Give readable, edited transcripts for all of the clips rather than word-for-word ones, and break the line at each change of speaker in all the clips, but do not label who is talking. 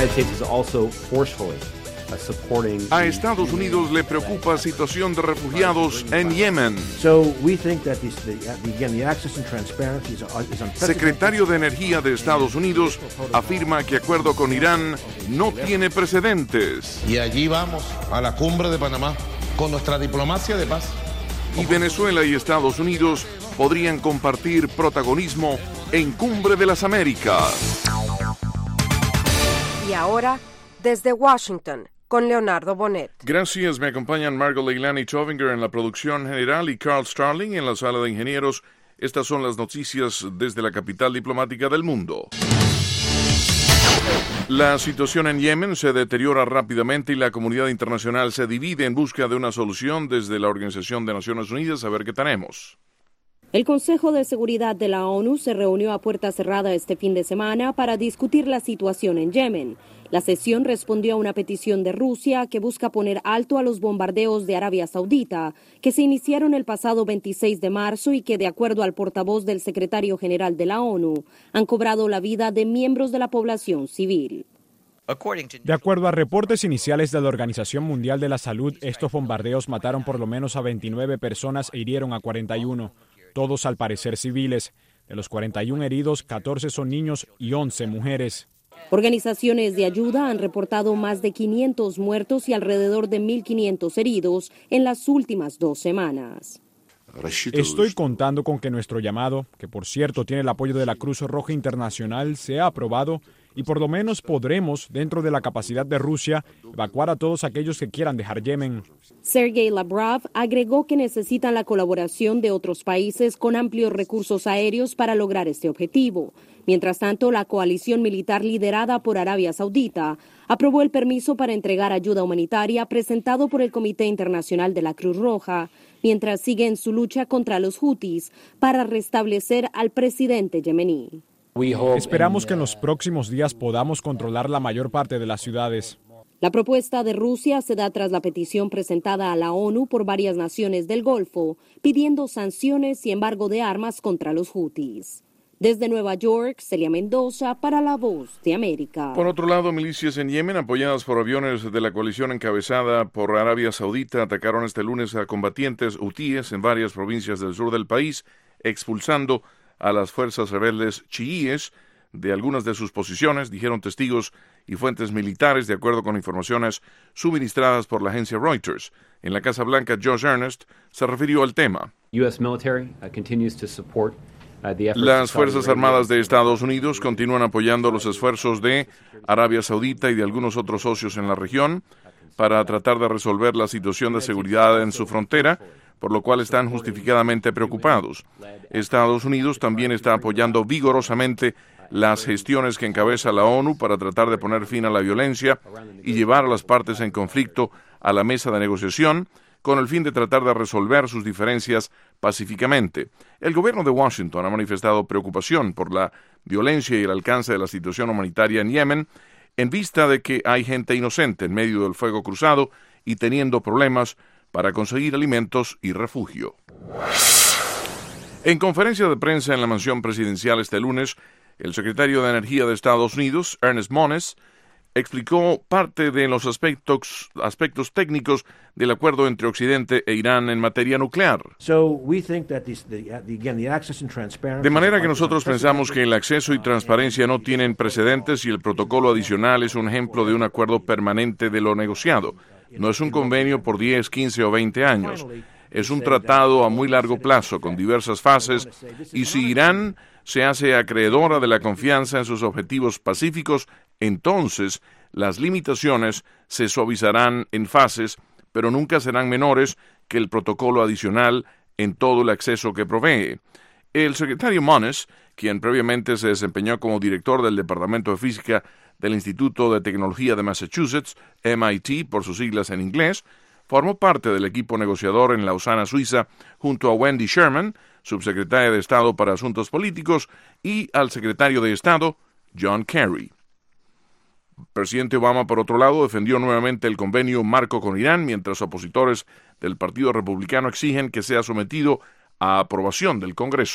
A Estados Unidos le preocupa situación de refugiados en Yemen. Secretario de Energía de Estados Unidos afirma que acuerdo con Irán no tiene precedentes.
Y allí vamos, a la cumbre de Panamá, con nuestra diplomacia de paz.
Y Venezuela y Estados Unidos podrían compartir protagonismo en Cumbre de las Américas.
Y ahora, desde Washington, con Leonardo Bonet.
Gracias, me acompañan Margot Leilani Chovinger en la producción general y Carl Starling en la sala de ingenieros. Estas son las noticias desde la capital diplomática del mundo. La situación en Yemen se deteriora rápidamente y la comunidad internacional se divide en busca de una solución desde la Organización de Naciones Unidas. A ver qué tenemos.
El Consejo de Seguridad de la ONU se reunió a puerta cerrada este fin de semana para discutir la situación en Yemen. La sesión respondió a una petición de Rusia que busca poner alto a los bombardeos de Arabia Saudita, que se iniciaron el pasado 26 de marzo y que, de acuerdo al portavoz del secretario general de la ONU, han cobrado la vida de miembros de la población civil.
De acuerdo a reportes iniciales de la Organización Mundial de la Salud, estos bombardeos mataron por lo menos a 29 personas e hirieron a 41. Todos al parecer civiles. De los 41 heridos, 14 son niños y 11 mujeres.
Organizaciones de ayuda han reportado más de 500 muertos y alrededor de 1.500 heridos en las últimas 2 semanas.
Estoy contando con que nuestro llamado, que por cierto tiene el apoyo de la Cruz Roja Internacional, sea aprobado y por lo menos podremos, dentro de la capacidad de Rusia, evacuar a todos aquellos que quieran dejar Yemen.
Sergei Lavrov agregó que necesitan la colaboración de otros países con amplios recursos aéreos para lograr este objetivo. Mientras tanto, la coalición militar liderada por Arabia Saudita aprobó el permiso para entregar ayuda humanitaria presentado por el Comité Internacional de la Cruz Roja, mientras sigue en su lucha contra los hutis para restablecer al presidente yemení.
Esperamos que en los próximos días podamos controlar la mayor parte de las ciudades.
La propuesta de Rusia se da tras la petición presentada a la ONU por varias naciones del Golfo, pidiendo sanciones y embargo de armas contra los hutis. Desde Nueva York, Celia Mendoza para La Voz de América.
Por otro lado, milicias en Yemen, apoyadas por aviones de la coalición encabezada por Arabia Saudita, atacaron este lunes a combatientes hutíes en varias provincias del sur del país, expulsando a las fuerzas rebeldes chiíes de algunas de sus posiciones, dijeron testigos y fuentes militares, de acuerdo con informaciones suministradas por la agencia Reuters. En la Casa Blanca, Josh Earnest se refirió al tema. Las Fuerzas Armadas de Estados Unidos continúan apoyando los esfuerzos de Arabia Saudita y de algunos otros socios en la región para tratar de resolver la situación de seguridad en su frontera, por lo cual están justificadamente preocupados. Estados Unidos también está apoyando vigorosamente las gestiones que encabeza la ONU para tratar de poner fin a la violencia y llevar a las partes en conflicto a la mesa de negociación con el fin de tratar de resolver sus diferencias pacíficamente. El gobierno de Washington ha manifestado preocupación por la violencia y el alcance de la situación humanitaria en Yemen, en vista de que hay gente inocente en medio del fuego cruzado y teniendo problemas para conseguir alimentos y refugio. En conferencia de prensa en la mansión presidencial este lunes, el secretario de Energía de Estados Unidos, Ernest Moniz, explicó parte de los aspectos técnicos del acuerdo entre Occidente e Irán en materia nuclear. De manera que nosotros pensamos que el acceso y transparencia no tienen precedentes y el protocolo adicional es un ejemplo de un acuerdo permanente de lo negociado. No es un convenio por 10, 15 o 20 años. Es un tratado a muy largo plazo, con diversas fases, y si Irán se hace acreedora de la confianza en sus objetivos pacíficos, entonces las limitaciones se suavizarán en fases, pero nunca serán menores que el protocolo adicional en todo el acceso que provee. El secretario Moniz, quien previamente se desempeñó como director del Departamento de Física del Instituto de Tecnología de Massachusetts, MIT por sus siglas en inglés, formó parte del equipo negociador en Lausana, Suiza, junto a Wendy Sherman, subsecretaria de Estado para Asuntos Políticos, y al secretario de Estado, John Kerry. El presidente Obama, por otro lado, defendió nuevamente el convenio marco con Irán, mientras opositores del Partido Republicano exigen que sea sometido a aprobación del Congreso.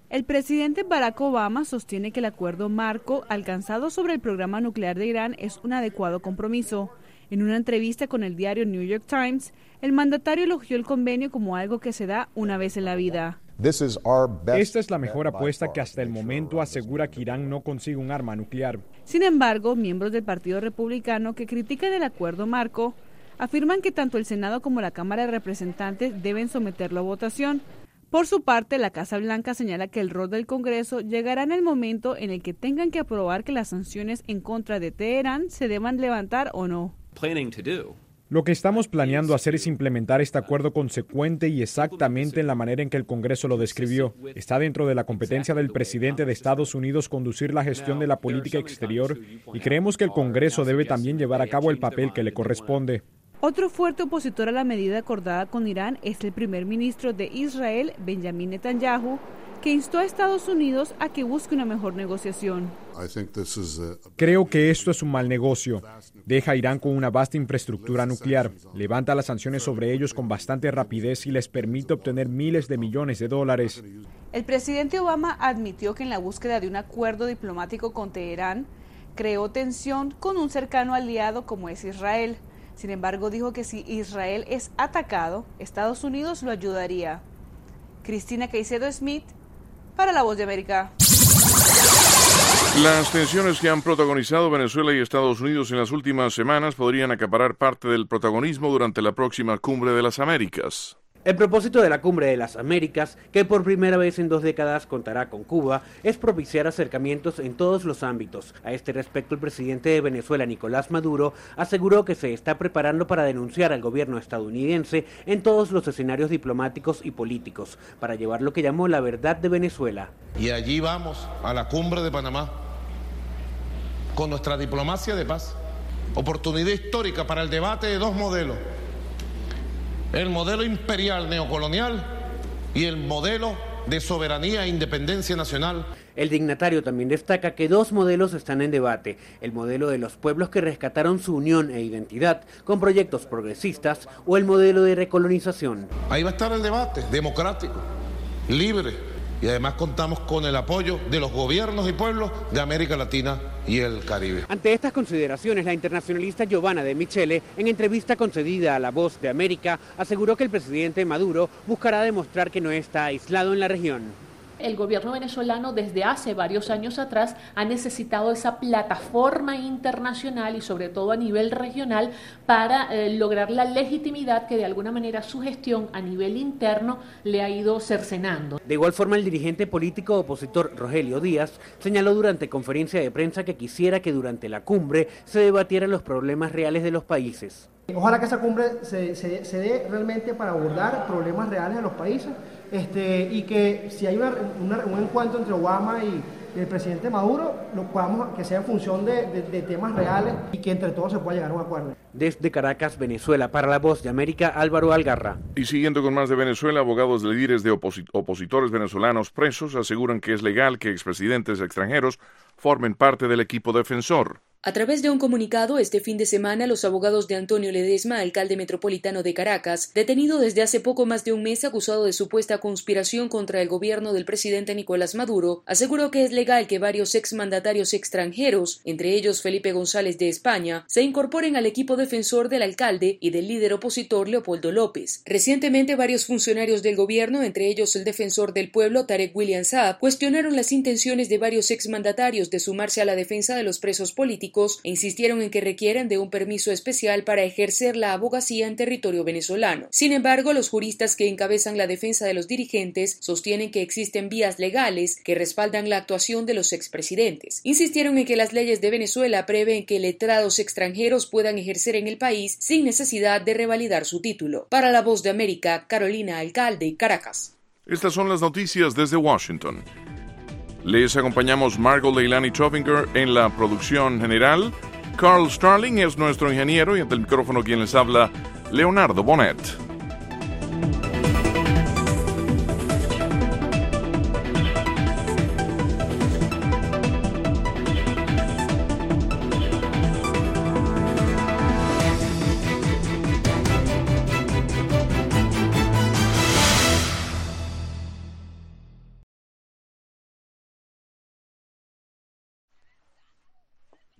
El presidente Barack Obama sostiene que el acuerdo marco alcanzado sobre el programa nuclear de Irán es un adecuado compromiso. En una entrevista con el diario New York Times, el mandatario elogió el convenio como algo que se da una vez en la vida.
Esta es la mejor apuesta que hasta el momento asegura que Irán no consigue un arma nuclear.
Sin embargo, miembros del Partido Republicano que critican el acuerdo marco afirman que tanto el Senado como la Cámara de Representantes deben someterlo a votación. Por su parte, la Casa Blanca señala que el rol del Congreso llegará en el momento en el que tengan que aprobar que las sanciones en contra de Teherán se deban levantar o no.
Lo que estamos planeando hacer es implementar este acuerdo consecuente y exactamente en la manera en que el Congreso lo describió. Está dentro de la competencia del presidente de Estados Unidos conducir la gestión de la política exterior y creemos que el Congreso debe también llevar a cabo el papel que le corresponde.
Otro fuerte opositor a la medida acordada con Irán es el primer ministro de Israel, Benjamin Netanyahu, que instó a Estados Unidos a que busque una mejor negociación.
Creo que esto es un mal negocio. Deja a Irán con una vasta infraestructura nuclear, levanta las sanciones sobre ellos con bastante rapidez y les permite obtener miles de millones de dólares.
El presidente Obama admitió que en la búsqueda de un acuerdo diplomático con Teherán creó tensión con un cercano aliado como es Israel. Sin embargo, dijo que si Israel es atacado, Estados Unidos lo ayudaría. Cristina Caicedo Smith, para La Voz de América.
Las tensiones que han protagonizado Venezuela y Estados Unidos en las últimas semanas podrían acaparar parte del protagonismo durante la próxima Cumbre de las Américas.
El propósito de la Cumbre de las Américas, que por primera vez en 2 décadas contará con Cuba, es propiciar acercamientos en todos los ámbitos. A este respecto, el presidente de Venezuela, Nicolás Maduro, aseguró que se está preparando para denunciar al gobierno estadounidense en todos los escenarios diplomáticos y políticos, para llevar lo que llamó la verdad de Venezuela.
Y allí vamos, a la Cumbre de Panamá, con nuestra diplomacia de paz. Oportunidad histórica para el debate de 2 modelos. El modelo imperial neocolonial y el modelo de soberanía e independencia nacional.
El dignatario también destaca que 2 modelos están en debate: el modelo de los pueblos que rescataron su unión e identidad con proyectos progresistas o el modelo de recolonización.
Ahí va a estar el debate democrático, libre, y además contamos con el apoyo de los gobiernos y pueblos de América Latina y el Caribe.
Ante estas consideraciones, la internacionalista Giovanna De Michele, en entrevista concedida a La Voz de América, aseguró que el presidente Maduro buscará demostrar que no está aislado en la región.
El gobierno venezolano desde hace varios años atrás ha necesitado esa plataforma internacional y sobre todo a nivel regional para lograr la legitimidad que de alguna manera su gestión a nivel interno le ha ido cercenando.
De igual forma, el dirigente político opositor Rogelio Díaz señaló durante conferencia de prensa que quisiera que durante la cumbre se debatieran los problemas reales de los países.
Ojalá que esa cumbre se dé realmente para abordar problemas reales de los países y que si hay un encuentro entre Obama y el presidente Maduro, que sea en función de temas reales y que entre todos se pueda llegar a un acuerdo.
Desde Caracas, Venezuela, para La Voz de América, Álvaro Algarra.
Y siguiendo con más de Venezuela, abogados de líderes de opositores venezolanos presos aseguran que es legal que expresidentes extranjeros formen parte del equipo defensor.
A través de un comunicado, este fin de semana, los abogados de Antonio Ledesma, alcalde metropolitano de Caracas, detenido desde hace poco más de un mes acusado de supuesta conspiración contra el gobierno del presidente Nicolás Maduro, aseguró que es legal que varios exmandatarios extranjeros, entre ellos Felipe González de España, se incorporen al equipo defensor del alcalde y del líder opositor Leopoldo López. Recientemente, varios funcionarios del gobierno, entre ellos el defensor del pueblo Tarek William Saab, cuestionaron las intenciones de varios exmandatarios de sumarse a la defensa de los presos políticos e insistieron en que requieren de un permiso especial para ejercer la abogacía en territorio venezolano. Sin embargo, los juristas que encabezan la defensa de los dirigentes sostienen que existen vías legales que respaldan la actuación de los expresidentes. Insistieron en que las leyes de Venezuela prevén que letrados extranjeros puedan ejercer en el país sin necesidad de revalidar su título. Para La Voz de América, Carolina Alcalde, Caracas.
Estas son las noticias desde Washington. Les acompañamos Margot Leilani Trovinger en la producción general. Carl Starling es nuestro ingeniero y ante el micrófono quien les habla, Leonardo Bonet.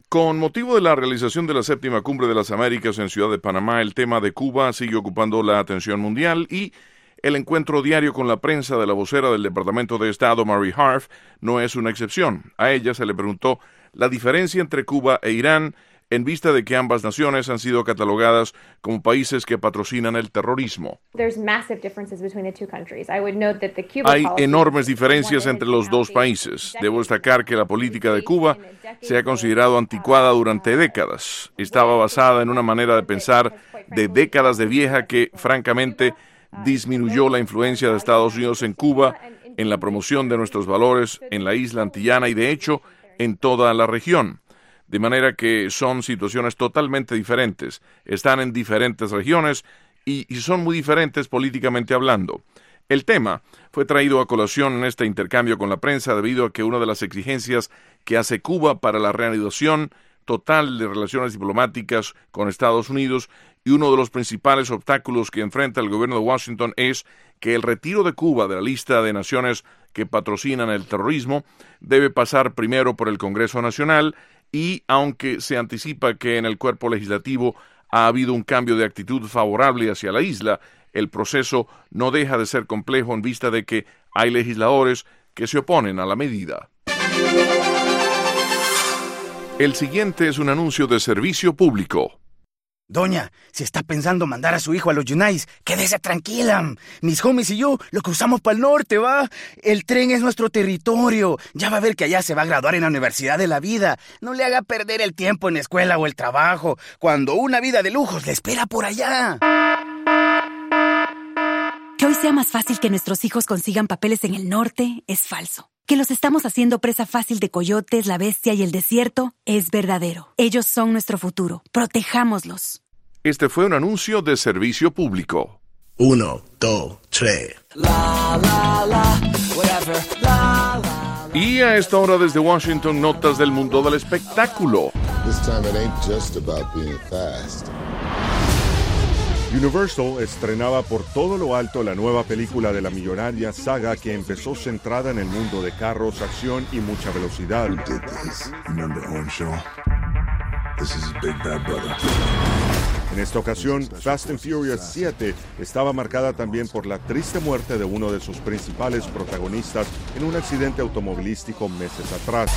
Con motivo de la realización de la 7ª Cumbre de las Américas en Ciudad de Panamá, el tema de Cuba sigue ocupando la atención mundial y el encuentro diario con la prensa de la vocera del Departamento de Estado, Mary Harf, no es una excepción. A ella se le preguntó la diferencia entre Cuba e Irán en vista de que ambas naciones han sido catalogadas como países que patrocinan el terrorismo. Hay enormes diferencias entre los dos países. Debo destacar que la política de Cuba se ha considerado anticuada durante décadas. Estaba basada en una manera de pensar de décadas de vieja que, francamente, disminuyó la influencia de Estados Unidos en Cuba, en la promoción de nuestros valores en la isla antillana y, de hecho, en toda la región. De manera que son situaciones totalmente diferentes. Están en diferentes regiones y son muy diferentes políticamente hablando. El tema fue traído a colación en este intercambio con la prensa debido a que una de las exigencias que hace Cuba para la reanudación total de relaciones diplomáticas con Estados Unidos y uno de los principales obstáculos que enfrenta el gobierno de Washington es que el retiro de Cuba de la lista de naciones que patrocinan el terrorismo debe pasar primero por el Congreso Nacional y, aunque se anticipa que en el cuerpo legislativo ha habido un cambio de actitud favorable hacia la isla, el proceso no deja de ser complejo en vista de que hay legisladores que se oponen a la medida. El siguiente es un anuncio de servicio público.
Doña, si está pensando mandar a su hijo a los Yunais, quédese tranquila. Mis homies y yo lo cruzamos para el norte, ¿va? El tren es nuestro territorio. Ya va a ver que allá se va a graduar en la Universidad de la Vida. No le haga perder el tiempo en la escuela o el trabajo, cuando una vida de lujos le espera por allá.
Que hoy sea más fácil que nuestros hijos consigan papeles en el norte es falso. Que los estamos haciendo presa fácil de coyotes, la bestia y el desierto es verdadero. Ellos son nuestro futuro. Protejámoslos.
Este fue un anuncio de servicio público.
1, 2, 3.
Y a esta hora desde Washington, notas del mundo del espectáculo.
This time it ain't just about being fast.
Universal estrenaba por todo lo alto la nueva película de la millonaria saga que empezó centrada en el mundo de carros, acción y mucha velocidad. En esta ocasión, Fast and Furious 7 estaba marcada también por la triste muerte de uno de sus principales protagonistas en un accidente automovilístico meses atrás.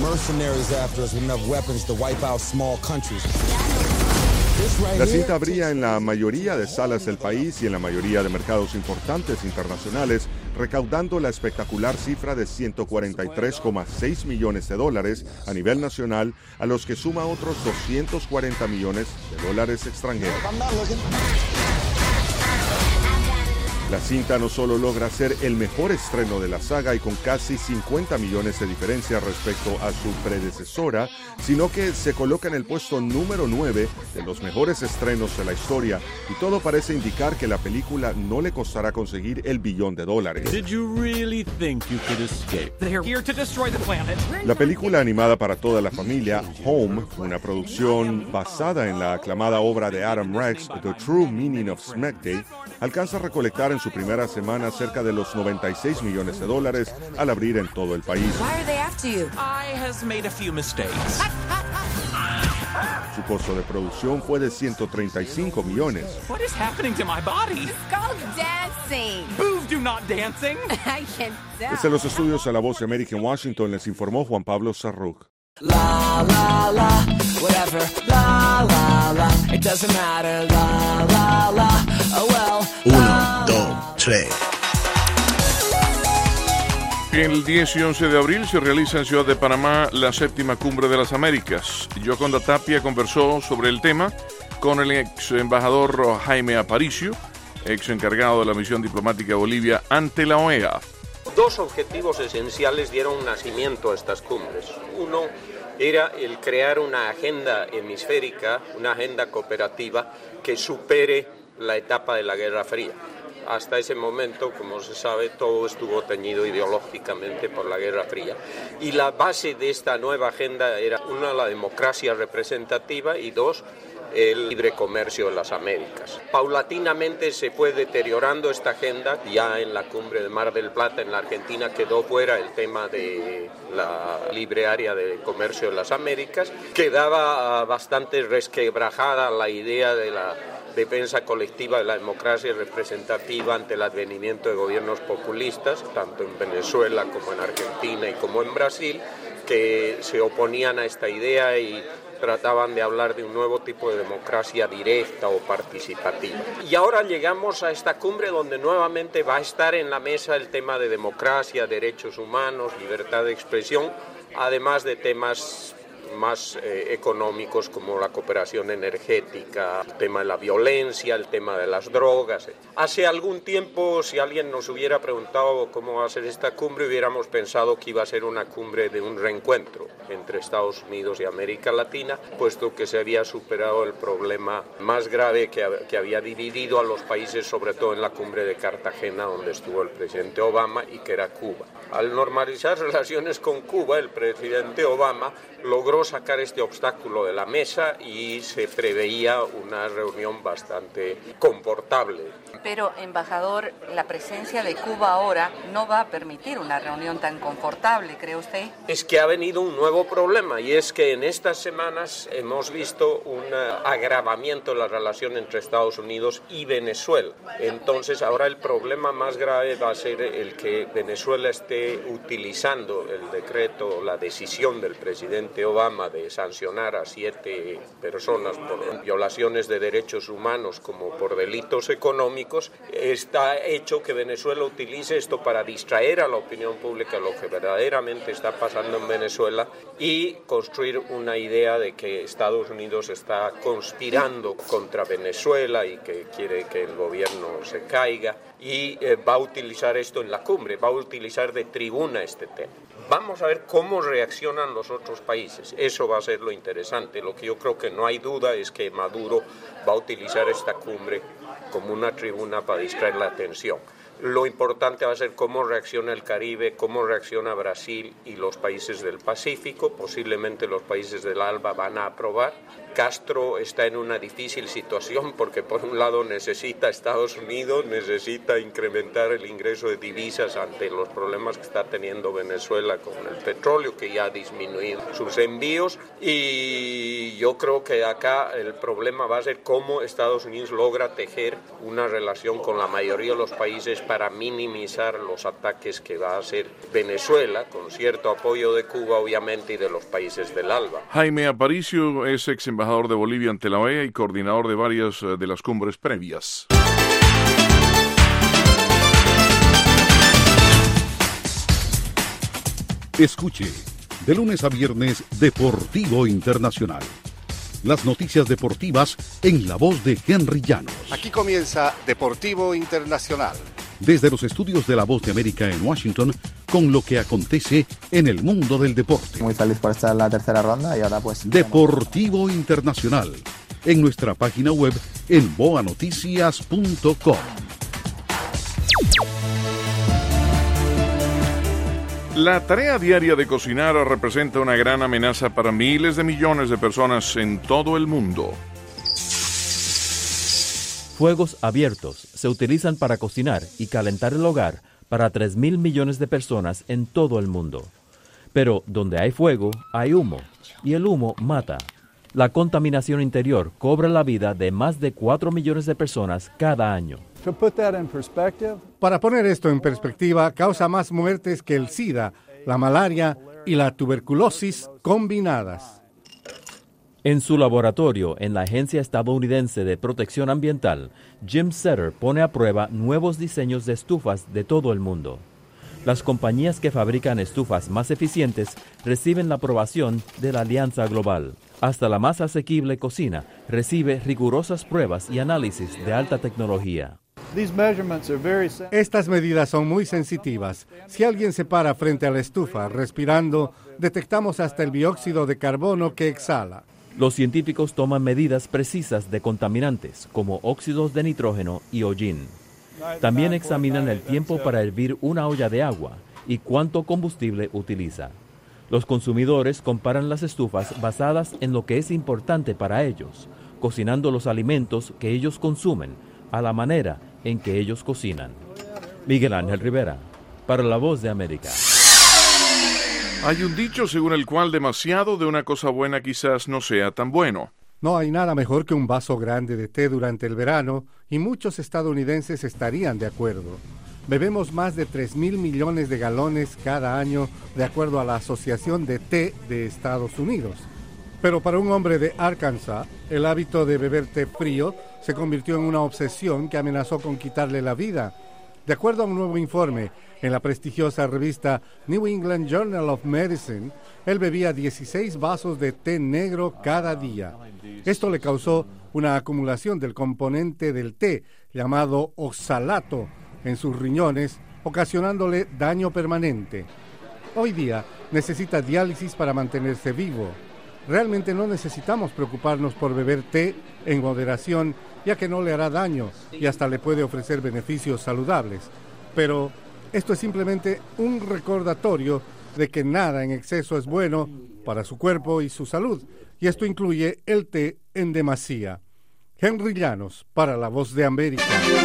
La cinta abría en la mayoría de salas del país y en la mayoría de mercados importantes internacionales, recaudando la espectacular cifra de $143,6 millones a nivel nacional, a los que suma otros $240 millones extranjeros. La cinta no solo logra ser el mejor estreno de la saga y con casi 50 millones de diferencia respecto a su predecesora, sino que se coloca en el puesto número 9 de los mejores estrenos de la historia, y todo parece indicar que la película no le costará conseguir el $1 billón. La película animada para toda la familia, Home, una producción basada en la aclamada obra de Adam Rex, The True Meaning of Smack Day, alcanza a recolectar en su primera semana cerca de los $96 millones al abrir en todo el país. Su costo de producción fue de $135 millones. Desde los estudios de La Voz de América en Washington les informó Juan Pablo Sarruc. La la la, whatever, la la la, it doesn't matter, la la la, oh well. 1, 2, 3.
El 10 y 11 de abril se realiza en Ciudad de Panamá la 7ª Cumbre de las Américas. Yoconda Tapia conversó sobre el tema con el ex embajador Jaime Aparicio, ex encargado de la misión diplomática de Bolivia ante la OEA.
Dos objetivos esenciales dieron nacimiento a estas cumbres. Uno era el crear una agenda hemisférica, una agenda cooperativa que supere la etapa de la Guerra Fría. Hasta ese momento, como se sabe, todo estuvo teñido ideológicamente por la Guerra Fría. Y la base de esta nueva agenda era, una, la democracia representativa y dos, el libre comercio de las Américas. Paulatinamente se fue deteriorando esta agenda. Ya en la cumbre de Mar del Plata en la Argentina quedó fuera el tema de la libre área de comercio de las Américas. Quedaba bastante resquebrajada la idea de la defensa colectiva de la democracia representativa ante el advenimiento de gobiernos populistas, tanto en Venezuela como en Argentina y como en Brasil, que se oponían a esta idea y trataban de hablar de un nuevo tipo de democracia directa o participativa. Y ahora llegamos a esta cumbre donde nuevamente va a estar en la mesa el tema de democracia, derechos humanos, libertad de expresión, además de temas más económicos como la cooperación energética, el tema de la violencia, el tema de las drogas. Hace algún tiempo, si alguien nos hubiera preguntado cómo va a ser esta cumbre, hubiéramos pensado que iba a ser una cumbre de un reencuentro entre Estados Unidos y América Latina, puesto que se había superado el problema más grave que había dividido a los países, sobre todo en la cumbre de Cartagena, donde estuvo el presidente Obama, y que era Cuba. Al normalizar relaciones con Cuba, el presidente Obama logró sacar este obstáculo de la mesa y se preveía una reunión bastante confortable.
Pero, embajador, la presencia de Cuba ahora no va a permitir una reunión tan confortable, ¿cree usted?
Es que ha venido un nuevo problema, y es que en estas semanas hemos visto un agravamiento de la relación entre Estados Unidos y Venezuela. Entonces ahora el problema más grave va a ser el que Venezuela esté utilizando el decreto, la decisión del presidente Obama de sancionar a 7 personas por violaciones de derechos humanos como por delitos económicos. Está hecho que Venezuela utilice esto para distraer a la opinión pública de lo que verdaderamente está pasando en Venezuela y construir una idea de que Estados Unidos está conspirando contra Venezuela y que quiere que el gobierno se caiga, y va a utilizar esto en la cumbre, va a utilizar de tribuna este tema. Vamos a ver cómo reaccionan los otros países. Eso va a ser lo interesante. Lo que yo creo que no hay duda es que Maduro va a utilizar esta cumbre como una tribuna para distraer la atención. Lo importante va a ser cómo reacciona el Caribe, cómo reacciona Brasil y los países del Pacífico. Posiblemente los países del ALBA van a aprobar. Castro está en una difícil situación porque por un lado necesita Estados Unidos, necesita incrementar el ingreso de divisas ante los problemas que está teniendo Venezuela con el petróleo, que ya ha disminuido sus envíos, y yo creo que acá el problema va a ser cómo Estados Unidos logra tejer una relación con la mayoría de los países para minimizar los ataques que va a hacer Venezuela, con cierto apoyo de Cuba obviamente y de los países del ALBA.
Jaime Aparicio es ex embajador de Bolivia ante la OEA y coordinador de varias de las cumbres previas.
Escuche, de lunes a viernes, Deportivo Internacional. Las noticias deportivas en la voz de Henry Llanos.
Aquí comienza Deportivo Internacional.
Desde los estudios de La Voz de América en Washington, con lo que acontece en el mundo del deporte.
Muy feliz por estar en la tercera ronda y ahora pues...
Deportivo Internacional, en nuestra página web en boanoticias.com.
La tarea diaria de cocinar representa una gran amenaza para miles de millones de personas en todo el mundo.
Fuegos abiertos se utilizan para cocinar y calentar el hogar para 3.000 millones de personas en todo el mundo. Pero donde hay fuego, hay humo, y el humo mata. La contaminación interior cobra la vida de más de 4 millones de personas cada año.
Para poner esto en perspectiva, causa más muertes que el SIDA, la malaria y la tuberculosis combinadas.
En su laboratorio en la Agencia Estadounidense de Protección Ambiental, Jim Setter pone a prueba nuevos diseños de estufas de todo el mundo. Las compañías que fabrican estufas más eficientes reciben la aprobación de la Alianza Global. Hasta la más asequible cocina recibe rigurosas pruebas y análisis de alta tecnología.
Estas medidas son muy sensitivas. Si alguien se para frente a la estufa respirando, detectamos hasta el dióxido de carbono que exhala.
Los científicos toman medidas precisas de contaminantes como óxidos de nitrógeno y hollín. También examinan el tiempo para hervir una olla de agua y cuánto combustible utiliza. Los consumidores comparan las estufas basadas en lo que es importante para ellos, cocinando los alimentos que ellos consumen a la manera en que ellos cocinan. Miguel Ángel Rivera, para La Voz de América.
Hay un dicho según el cual demasiado de una cosa buena quizás no sea tan bueno.
No hay nada mejor que un vaso grande de té durante el verano, y muchos estadounidenses estarían de acuerdo. Bebemos más de 3.000 millones de galones cada año, de acuerdo a la Asociación de Té de Estados Unidos. Pero para un hombre de Arkansas, el hábito de beber té frío se convirtió en una obsesión que amenazó con quitarle la vida. De acuerdo a un nuevo informe en la prestigiosa revista New England Journal of Medicine, él bebía 16 vasos de té negro cada día. Esto le causó una acumulación del componente del té, llamado oxalato, en sus riñones, ocasionándole daño permanente. Hoy día necesita diálisis para mantenerse vivo. Realmente no necesitamos preocuparnos por beber té en moderación, ya que no le hará daño y hasta le puede ofrecer beneficios saludables. Pero esto es simplemente un recordatorio de que nada en exceso es bueno para su cuerpo y su salud, y esto incluye el té en demasía. Henry Llanos, para La Voz de América.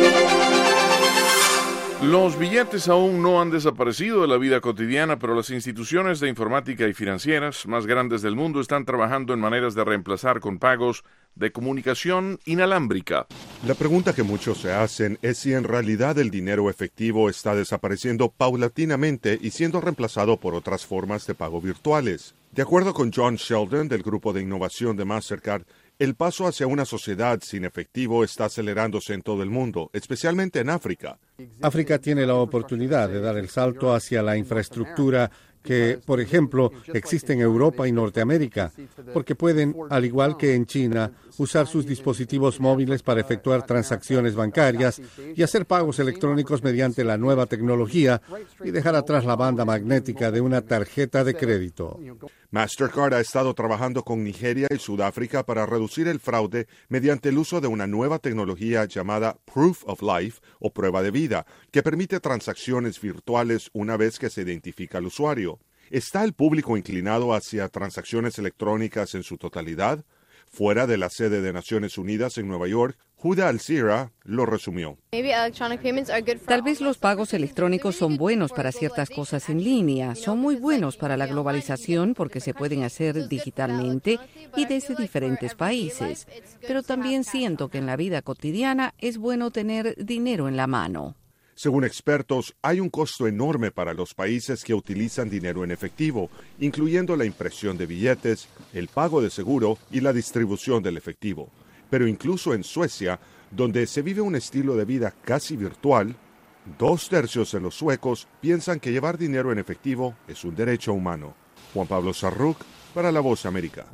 Los billetes aún no han desaparecido de la vida cotidiana, pero las instituciones de informática y financieras más grandes del mundo están trabajando en maneras de reemplazar con pagos de comunicación inalámbrica.
La pregunta que muchos se hacen es si en realidad el dinero efectivo está desapareciendo paulatinamente y siendo reemplazado por otras formas de pago virtuales. De acuerdo con John Sheldon del Grupo de Innovación de Mastercard, el paso hacia una sociedad sin efectivo está acelerándose en todo el mundo, especialmente en África.
África tiene la oportunidad de dar el salto hacia la infraestructura que, por ejemplo, existe en Europa y Norteamérica, porque pueden, al igual que en China, usar sus dispositivos móviles para efectuar transacciones bancarias y hacer pagos electrónicos mediante la nueva tecnología y dejar atrás la banda magnética de una tarjeta de crédito.
Mastercard ha estado trabajando con Nigeria y Sudáfrica para reducir el fraude mediante el uso de una nueva tecnología llamada Proof of Life o prueba de vida, que permite transacciones virtuales una vez que se identifica al usuario. ¿Está el público inclinado hacia transacciones electrónicas en su totalidad? Fuera de la sede de Naciones Unidas en Nueva York, Huda Al-Sira lo resumió.
Tal vez los pagos electrónicos son buenos para ciertas cosas en línea, son muy buenos para la globalización porque se pueden hacer digitalmente y desde diferentes países, pero también siento que en la vida cotidiana es bueno tener dinero en la mano.
Según expertos, hay un costo enorme para los países que utilizan dinero en efectivo, incluyendo la impresión de billetes, el pago de seguro y la distribución del efectivo. Pero incluso en Suecia, donde se vive un estilo de vida casi virtual, 2/3 de los suecos piensan que llevar dinero en efectivo es un derecho humano. Juan Pablo Sarruc, para La Voz de América.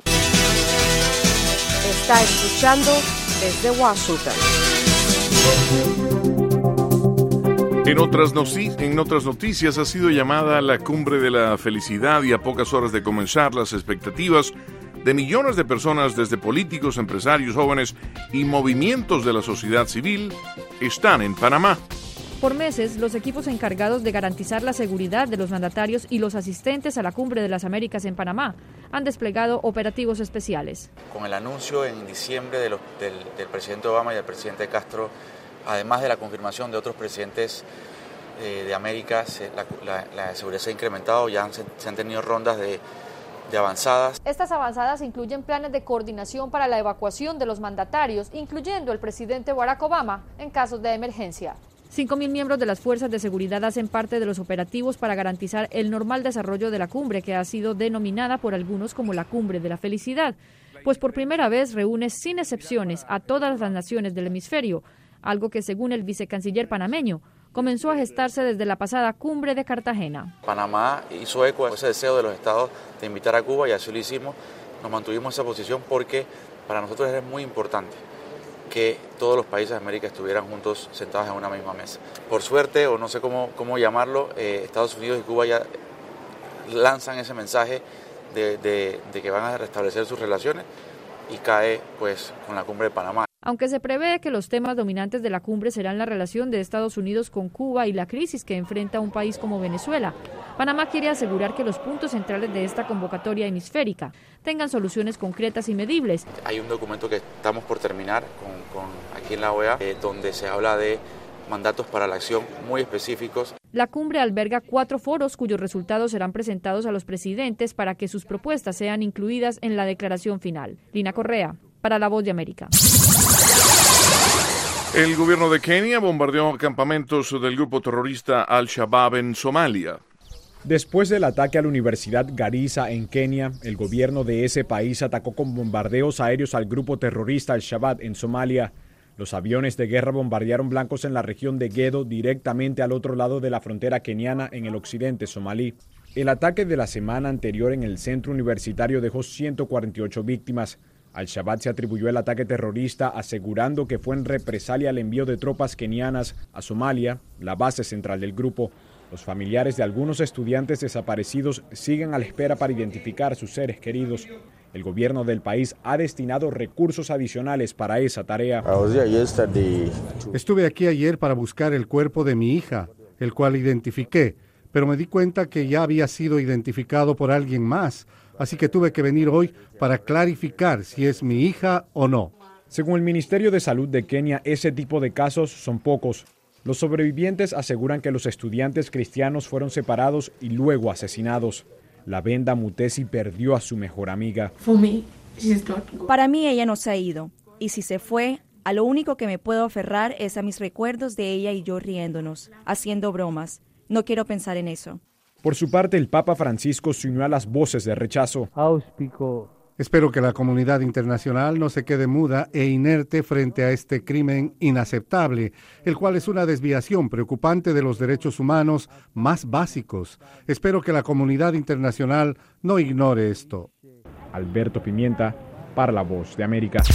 Está escuchando desde Washington.
En otras noticias, ha sido llamada la cumbre de la felicidad y a pocas horas de comenzar, las expectativas de millones de personas, desde políticos, empresarios, jóvenes y movimientos de la sociedad civil, están en Panamá.
Por meses, los equipos encargados de garantizar la seguridad de los mandatarios y los asistentes a la Cumbre de las Américas en Panamá han desplegado operativos especiales.
Con el anuncio en diciembre del presidente Obama y del presidente Castro, además de la confirmación de otros presidentes de América, la seguridad se ha incrementado, ya se han tenido rondas de avanzadas.
Estas avanzadas incluyen planes de coordinación para la evacuación de los mandatarios, incluyendo el presidente Barack Obama, en casos de emergencia. 5.000 miembros de las fuerzas de seguridad hacen parte de los operativos para garantizar el normal desarrollo de la cumbre, que ha sido denominada por algunos como la Cumbre de la Felicidad, pues por primera vez reúne sin excepciones a todas las naciones del hemisferio, algo que, según el vicecanciller panameño, comenzó a gestarse desde la pasada cumbre de Cartagena.
Panamá hizo eco a ese deseo de los estados de invitar a Cuba y así lo hicimos. Nos mantuvimos en esa posición porque para nosotros es muy importante que todos los países de América estuvieran juntos, sentados en una misma mesa. Por suerte, o no sé cómo llamarlo, Estados Unidos y Cuba ya lanzan ese mensaje de que van a restablecer sus relaciones y cae pues con la cumbre de Panamá.
Aunque se prevé que los temas dominantes de la cumbre serán la relación de Estados Unidos con Cuba y la crisis que enfrenta un país como Venezuela, Panamá quiere asegurar que los puntos centrales de esta convocatoria hemisférica tengan soluciones concretas y medibles.
Hay un documento que estamos por terminar aquí en la OEA, donde se habla de mandatos para la acción muy específicos.
La cumbre alberga 4 foros cuyos resultados serán presentados a los presidentes para que sus propuestas sean incluidas en la declaración final. Lina Correa, para La Voz de América.
El gobierno de Kenia bombardeó campamentos del grupo terrorista Al-Shabaab en Somalia.
Después del ataque a la Universidad Garissa en Kenia, el gobierno de ese país atacó con bombardeos aéreos al grupo terrorista Al-Shabaab en Somalia. Los aviones de guerra bombardearon blancos en la región de Gedo, directamente al otro lado de la frontera keniana en el occidente somalí. El ataque de la semana anterior en el centro universitario dejó 148 víctimas. Al-Shabaab se atribuyó el ataque terrorista asegurando que fue en represalia al envío de tropas kenianas a Somalia, la base central del grupo. Los familiares de algunos estudiantes desaparecidos siguen a la espera para identificar a sus seres queridos. El gobierno del país ha destinado recursos adicionales para esa tarea.
Estuve aquí ayer para buscar el cuerpo de mi hija, el cual identifiqué, pero me di cuenta que ya había sido identificado por alguien más, así que tuve que venir hoy para clarificar si es mi hija o no.
Según el Ministerio de Salud de Kenia, ese tipo de casos son pocos. Los sobrevivientes aseguran que los estudiantes cristianos fueron separados y luego asesinados. La Venda Mutesi perdió a su mejor amiga.
Para mí ella no se ha ido, y si se fue, a lo único que me puedo aferrar es a mis recuerdos de ella y yo riéndonos, haciendo bromas. No quiero pensar en eso.
Por su parte, el Papa Francisco se unió a las voces de rechazo.
Espero que la comunidad internacional no se quede muda e inerte frente a este crimen inaceptable, el cual es una desviación preocupante de los derechos humanos más básicos. Espero que la comunidad internacional no ignore esto.
Alberto Pimienta, para La Voz de América.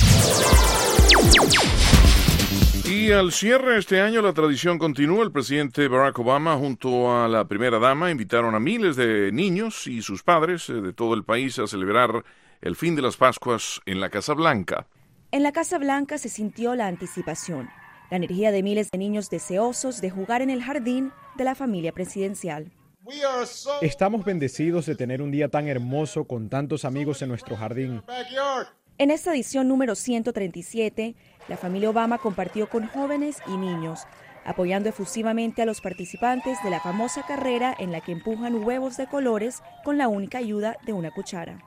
Y al cierre de este año la tradición continúa. El presidente Barack Obama junto a la primera dama invitaron a miles de niños y sus padres de todo el país a celebrar el fin de las Pascuas en la Casa Blanca.
En la Casa Blanca se sintió la anticipación, la energía de miles de niños deseosos de jugar en el jardín de la familia presidencial.
Estamos bendecidos de tener un día tan hermoso con tantos amigos en nuestro jardín.
En esta edición número 137, la familia Obama compartió con jóvenes y niños, apoyando efusivamente a los participantes de la famosa carrera en la que empujan huevos de colores con la única ayuda de una cuchara.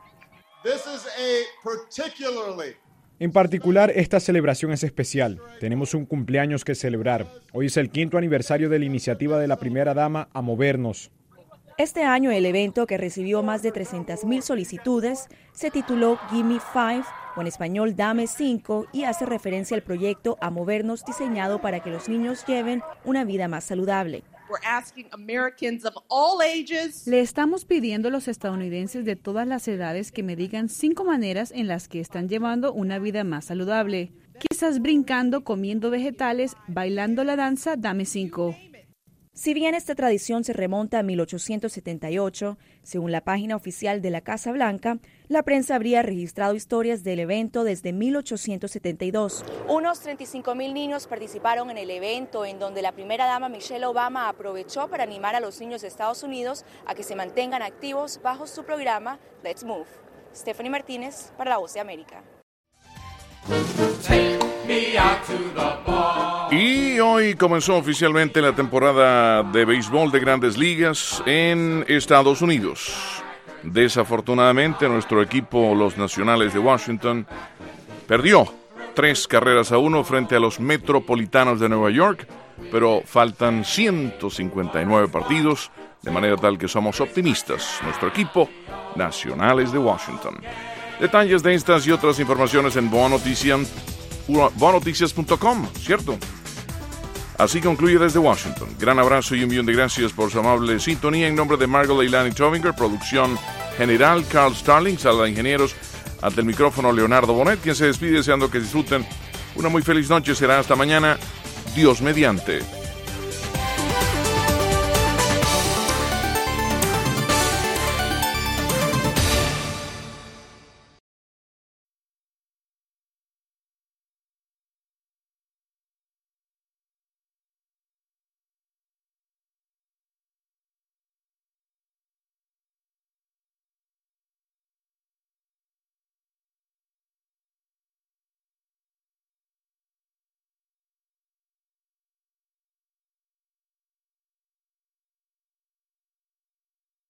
En particular, esta celebración es especial. Tenemos un cumpleaños que celebrar. Hoy es el 5º aniversario de la iniciativa de la primera dama a movernos.
Este año el evento, que recibió más de 300,000 solicitudes, se tituló Gimme 5, o en español Dame 5, y hace referencia al proyecto A Movernos diseñado para que los niños lleven una vida más saludable.
Le estamos pidiendo a los estadounidenses de todas las edades que me digan 5 maneras en las que están llevando una vida más saludable. Quizás brincando, comiendo vegetales, bailando la danza Dame 5.
Si bien esta tradición se remonta a 1878, según la página oficial de la Casa Blanca, la prensa habría registrado historias del evento desde 1872. Unos 35,000 niños participaron en el evento, en donde la primera dama Michelle Obama aprovechó para animar a los niños de Estados Unidos a que se mantengan activos bajo su programa Let's Move. Stephanie Martínez, para La Voz de América.
Y hoy comenzó oficialmente la temporada de béisbol de Grandes Ligas en Estados Unidos. Desafortunadamente, nuestro equipo, los Nacionales de Washington, perdió 3-1 frente a los Metropolitanos de Nueva York, pero faltan 159 partidos, de manera tal que somos optimistas. Nuestro equipo, Nacionales de Washington. Detalles de estas y otras informaciones en boanoticias.com, ¿cierto? Así concluye desde Washington. Gran abrazo y un millón de gracias por su amable sintonía. En nombre de Margot Leilani Tovinger, producción general Carl Starling, sala de ingenieros, ante el micrófono Leonardo Bonet, quien se despide deseando que disfruten una muy feliz noche. Será hasta mañana, Dios mediante.